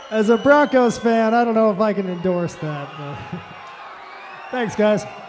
As a Broncos fan, I don't know if I can endorse that. But thanks, guys.